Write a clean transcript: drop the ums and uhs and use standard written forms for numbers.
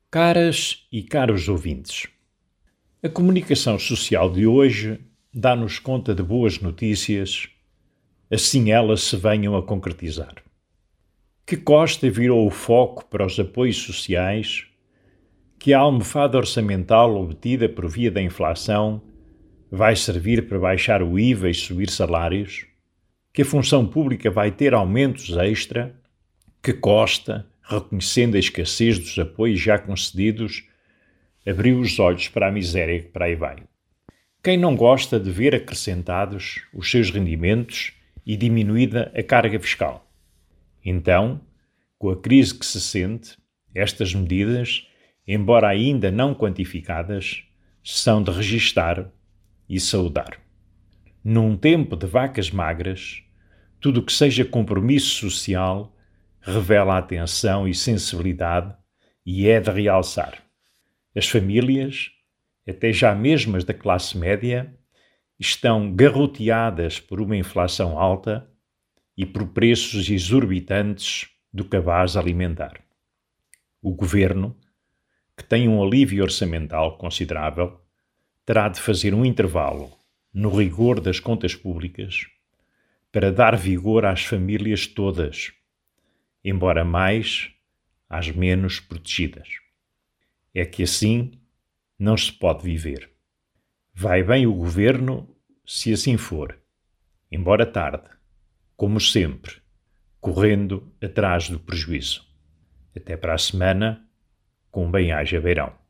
Caras e caros ouvintes, a comunicação social de hoje dá-nos conta de boas notícias, assim elas se venham a concretizar. Que Costa virou o foco para os apoios sociais, que a almofada orçamental obtida por via da inflação vai servir para baixar o IVA e subir salários, que a função pública vai ter aumentos extra, que Costa, reconhecendo a escassez dos apoios já concedidos, abriu os olhos para a miséria que para aí vai. Quem não gosta de ver acrescentados os seus rendimentos e diminuída a carga fiscal? Então, com a crise que se sente, estas medidas, embora ainda não quantificadas, são de registar e saudar. Num tempo de vacas magras, tudo o que seja compromisso social revela atenção e sensibilidade e é de realçar. As famílias, até já mesmo as da classe média, estão garroteadas por uma inflação alta e por preços exorbitantes do cabaz alimentar. O governo, que tem um alívio orçamental considerável, terá de fazer um intervalo no rigor das contas públicas para dar vigor às famílias todas, embora mais às menos protegidas. É que assim não se pode viver. Vai bem o governo se assim for, embora tarde, como sempre, correndo atrás do prejuízo. Até para a semana, com bem-aja beirão.